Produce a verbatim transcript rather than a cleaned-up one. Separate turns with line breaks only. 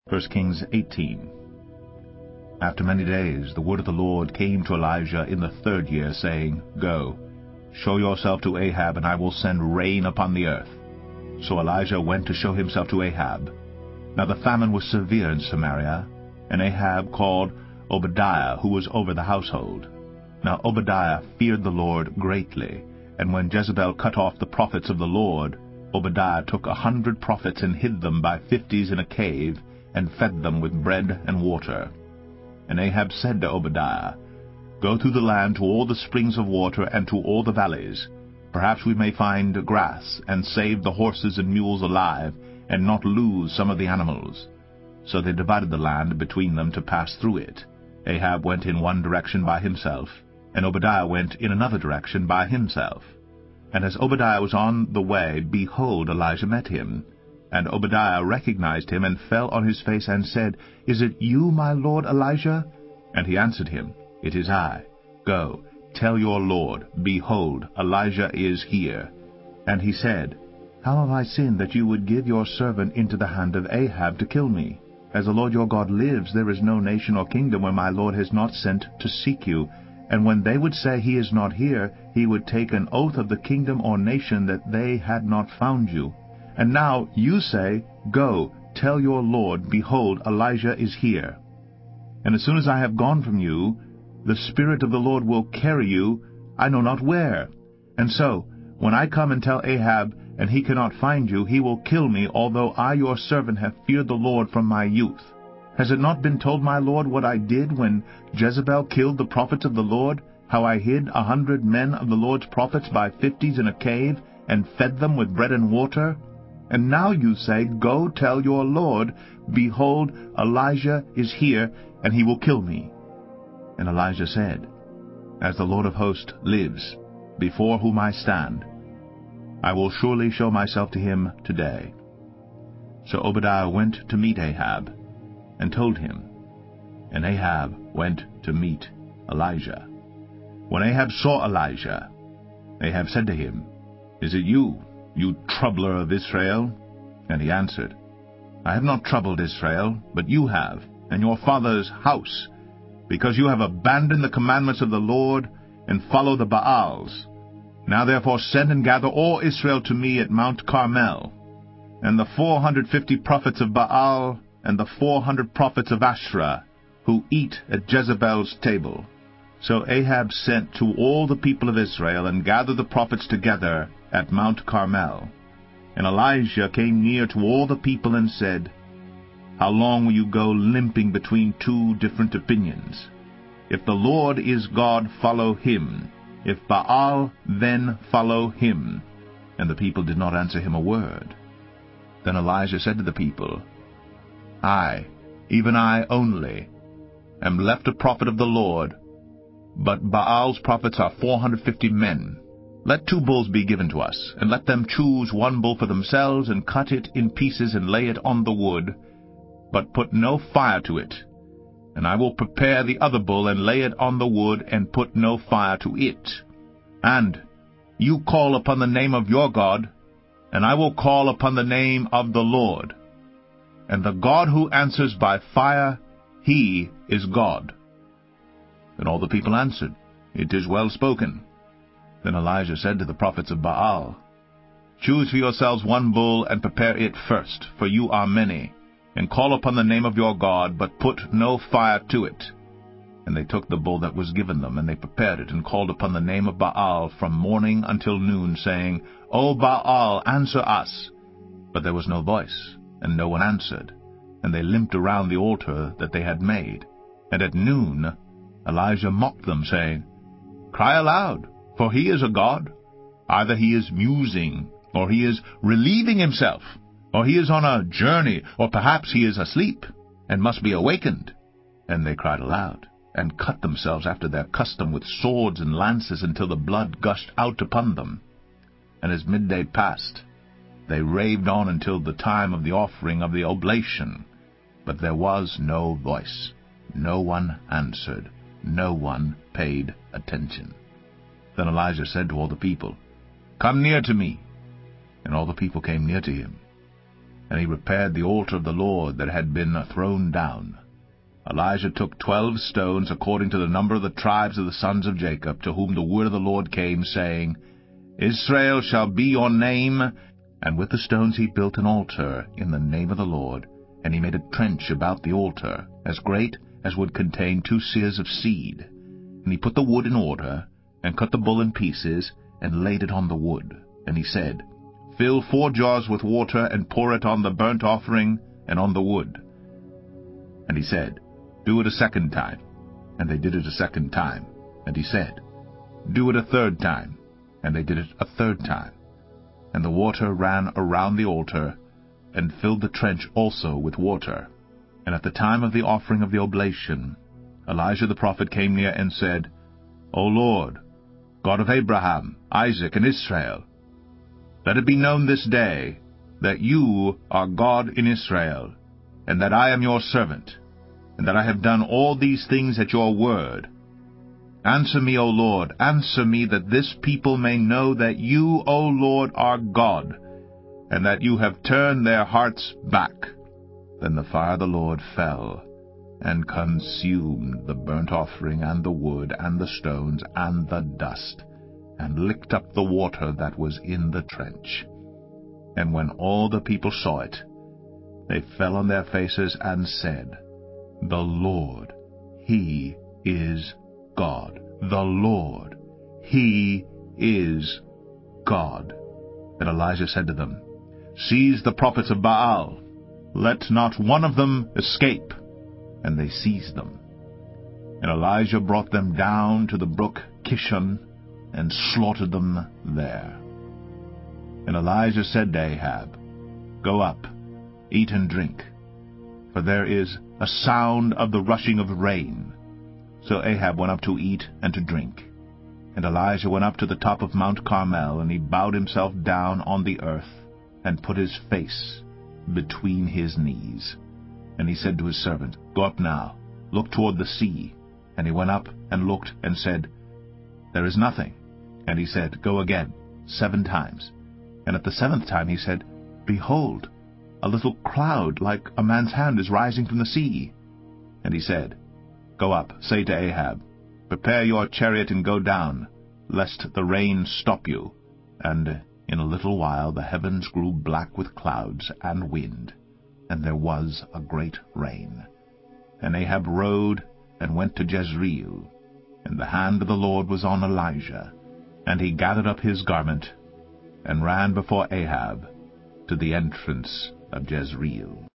First Kings eighteen. After many days the word of the Lord came to Elijah in the third year, saying, Go, show yourself to Ahab, and I will send rain upon the earth. So Elijah went to show himself to Ahab. Now the famine was severe in Samaria, and Ahab called Obadiah, who was over the household. Now Obadiah feared the Lord greatly, and when Jezebel cut off the prophets of the Lord, Obadiah took a hundred prophets and hid them by fifties in a cave, and fed them with bread and water. And Ahab said to Obadiah, Go through the land to all the springs of water and to all the valleys. Perhaps we may find grass, and save the horses and mules alive, and not lose some of the animals. So they divided the land between them to pass through it. Ahab went in one direction by himself, and Obadiah went in another direction by himself. And as Obadiah was on the way, behold, Elijah met him. And Obadiah recognized him, and fell on his face, and said, Is it you, my lord Elijah? And he answered him, It is I. Go, tell your lord, Behold, Elijah is here. And he said, How have I sinned that you would give your servant into the hand of Ahab to kill me? As the Lord your God lives, there is no nation or kingdom where my lord has not sent to seek you. And when they would say, He is not here, he would take an oath of the kingdom or nation that they had not found you. And now you say, Go, tell your lord, Behold, Elijah is here. And as soon as I have gone from you, the Spirit of the Lord will carry you, I know not where. And so, when I come and tell Ahab, and he cannot find you, he will kill me, although I your servant have feared the Lord from my youth. Has it not been told my lord what I did when Jezebel killed the prophets of the Lord, how I hid a hundred men of the Lord's prophets by fifties in a cave, and fed them with bread and water? And now you say, Go tell your lord, Behold, Elijah is here, and he will kill me. And Elijah said, As the Lord of hosts lives, before whom I stand, I will surely show myself to him today. So Obadiah went to meet Ahab, and told him. And Ahab went to meet Elijah. When Ahab saw Elijah, Ahab said to him, Is it you, you troubler of Israel? And he answered, I have not troubled Israel, but you have, and your father's house, because you have abandoned the commandments of the Lord, and follow the Baals. Now therefore send and gather all Israel to me at Mount Carmel, and the four hundred fifty prophets of Baal, and the four hundred prophets of Asherah, who eat at Jezebel's table. So Ahab sent to all the people of Israel, and gathered the prophets together at Mount Carmel. And Elijah came near to all the people, and said, How long will you go limping between two different opinions? If the Lord is God, follow him. If Baal, then follow him. And the people did not answer him a word. Then Elijah said to the people, I, even I only, am left a prophet of the Lord, but Baal's prophets are four hundred fifty men. Let two bulls be given to us, and let them choose one bull for themselves, and cut it in pieces, and lay it on the wood, but put no fire to it. And I will prepare the other bull, and lay it on the wood, and put no fire to it. And you call upon the name of your God, and I will call upon the name of the Lord. And the God who answers by fire, he is God. Then all the people answered, It is well spoken. Then Elijah said to the prophets of Baal, Choose for yourselves one bull, and prepare it first, for you are many, and call upon the name of your God, but put no fire to it. And they took the bull that was given them, and they prepared it, and called upon the name of Baal from morning until noon, saying, O Baal, answer us. But there was no voice, and no one answered, and they limped around the altar that they had made. And at noon Elijah mocked them, saying, Cry aloud, for he is a god. Either he is musing, or he is relieving himself, or he is on a journey, or perhaps he is asleep, and must be awakened. And they cried aloud, and cut themselves after their custom with swords and lances, until the blood gushed out upon them. And as midday passed, they raved on until the time of the offering of the oblation. But there was no voice. No one answered. No one paid attention. Then Elijah said to all the people, Come near to me. And all the people came near to him. and he repaired the altar of the Lord that had been thrown down. Elijah took twelve stones according to the number of the tribes of the sons of Jacob, to whom the word of the Lord came, saying, Israel shall be your name. And with the stones he built an altar in the name of the Lord, and he made a trench about the altar, as great as would contain two seahs of seed. And he put the wood in order, and cut the bull in pieces, and laid it on the wood. And he said, Fill four jars with water, and pour it on the burnt offering and on the wood. And he said, Do it a second time. And they did it a second time. And he said, Do it a third time. And they did it a third time. And the water ran around the altar, and filled the trench also with water. And at the time of the offering of the oblation, Elijah the prophet came near and said, O Lord, God of Abraham, Isaac, and Israel, let it be known this day that you are God in Israel, and that I am your servant, and that I have done all these things at your word. Answer me, O Lord, answer me, that this people may know that you, O Lord, are God, and that you have turned their hearts back. Then the fire of the Lord fell, and consumed the burnt offering, and the wood, and the stones, and the dust, and licked up the water that was in the trench. And when all the people saw it, they fell on their faces and said, The Lord, He is God. The Lord, He is God. And Elijah said to them, Seize the prophets of Baal. Let not one of them escape. And they seized them. And Elijah brought them down to the brook Kishon, and slaughtered them there. And Elijah said to Ahab, Go up, eat and drink, for there is a sound of the rushing of rain. So Ahab went up to eat and to drink. And Elijah went up to the top of Mount Carmel, and he bowed himself down on the earth, and put his face between his knees. And he said to his servant, Go up now, look toward the sea. And he went up and looked, and said, There is nothing. And he said, Go again, seven times. And at the seventh time he said, Behold, a little cloud like a man's hand is rising from the sea. And he said, Go up, say to Ahab, Prepare your chariot and go down, lest the rain stop you. And in a little while the heavens grew black with clouds and wind, and there was a great rain. And Ahab rode and went to Jezreel, and the hand of the Lord was on Elijah. And he gathered up his garment, and ran before Ahab to the entrance of Jezreel.